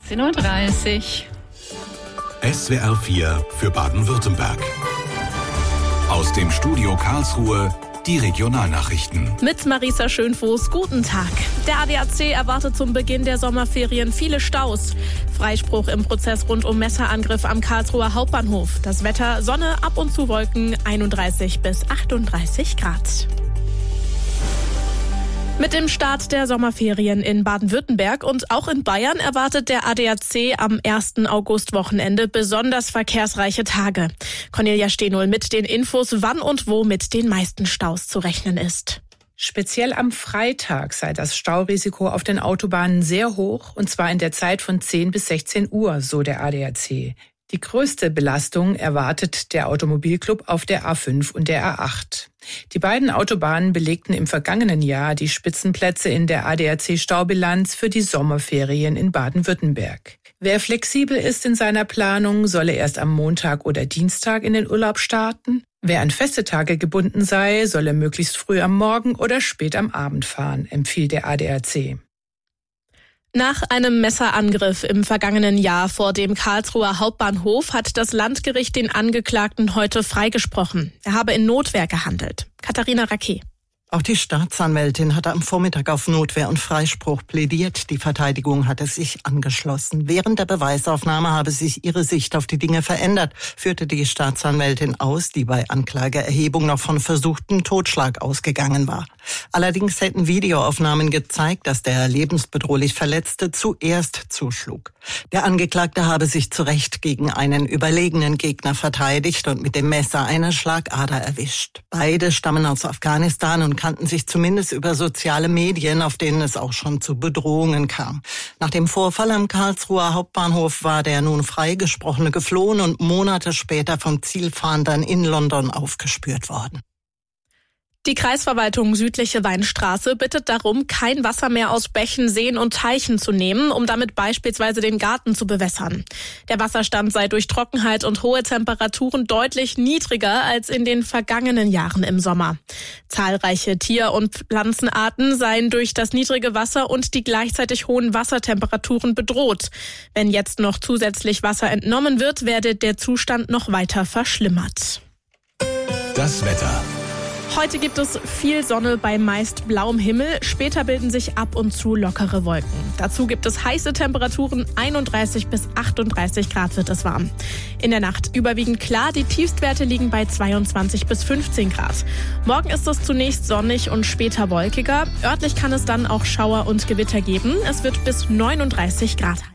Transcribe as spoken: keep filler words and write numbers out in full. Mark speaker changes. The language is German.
Speaker 1: zehn Uhr dreißig.
Speaker 2: S W R vier für Baden-Württemberg. Aus dem Studio Karlsruhe die Regionalnachrichten.
Speaker 3: Mit Marisa Schönfuß, guten Tag. Der A D A C erwartet zum Beginn der Sommerferien viele Staus. Freispruch im Prozess rund um Messerangriff am Karlsruher Hauptbahnhof. Das Wetter, Sonne, ab und zu Wolken, einunddreißig bis achtunddreißig Grad. Mit dem Start der Sommerferien in Baden-Württemberg und auch in Bayern erwartet der A D A C am ersten Augustwochenende besonders verkehrsreiche Tage. Cornelia Stehnull mit den Infos, wann und wo mit den meisten Staus zu rechnen ist.
Speaker 4: Speziell am Freitag sei das Staurisiko auf den Autobahnen sehr hoch, und zwar in der Zeit von zehn bis sechzehn Uhr, so der A D A C. Die größte Belastung erwartet der Automobilclub auf der A fünf und der A acht. Die beiden Autobahnen belegten im vergangenen Jahr die Spitzenplätze in der A D A C-Staubilanz für die Sommerferien in Baden-Württemberg. Wer flexibel ist in seiner Planung, solle erst am Montag oder Dienstag in den Urlaub starten. Wer an feste Tage gebunden sei, solle möglichst früh am Morgen oder spät am Abend fahren, empfiehlt der A D A C.
Speaker 3: Nach einem Messerangriff im vergangenen Jahr vor dem Karlsruher Hauptbahnhof hat das Landgericht den Angeklagten heute freigesprochen. Er habe in Notwehr gehandelt. Katharina Raquet.
Speaker 5: Auch die Staatsanwältin hatte am Vormittag auf Notwehr und Freispruch plädiert. Die Verteidigung hatte sich angeschlossen. Während der Beweisaufnahme habe sich ihre Sicht auf die Dinge verändert, führte die Staatsanwältin aus, die bei Anklageerhebung noch von versuchtem Totschlag ausgegangen war. Allerdings hätten Videoaufnahmen gezeigt, dass der lebensbedrohlich Verletzte zuerst zuschlug. Der Angeklagte habe sich zu Recht gegen einen überlegenen Gegner verteidigt und mit dem Messer eine Schlagader erwischt. Beide stammen aus Afghanistan und kannten sich zumindest über soziale Medien, auf denen es auch schon zu Bedrohungen kam. Nach dem Vorfall am Karlsruher Hauptbahnhof war der nun Freigesprochene geflohen und Monate später von Zielfahndern in London aufgespürt worden.
Speaker 3: Die Kreisverwaltung Südliche Weinstraße bittet darum, kein Wasser mehr aus Bächen, Seen und Teichen zu nehmen, um damit beispielsweise den Garten zu bewässern. Der Wasserstand sei durch Trockenheit und hohe Temperaturen deutlich niedriger als in den vergangenen Jahren im Sommer. Zahlreiche Tier- und Pflanzenarten seien durch das niedrige Wasser und die gleichzeitig hohen Wassertemperaturen bedroht. Wenn jetzt noch zusätzlich Wasser entnommen wird, werde der Zustand noch weiter verschlimmert.
Speaker 2: Das Wetter.
Speaker 3: Heute gibt es viel Sonne bei meist blauem Himmel. Später bilden sich ab und zu lockere Wolken. Dazu gibt es heiße Temperaturen. einunddreißig bis achtunddreißig Grad wird es warm. In der Nacht überwiegend klar. Die Tiefstwerte liegen bei zweiundzwanzig bis fünfzehn Grad. Morgen ist es zunächst sonnig und später wolkiger. Örtlich kann es dann auch Schauer und Gewitter geben. Es wird bis neununddreißig Grad heiß.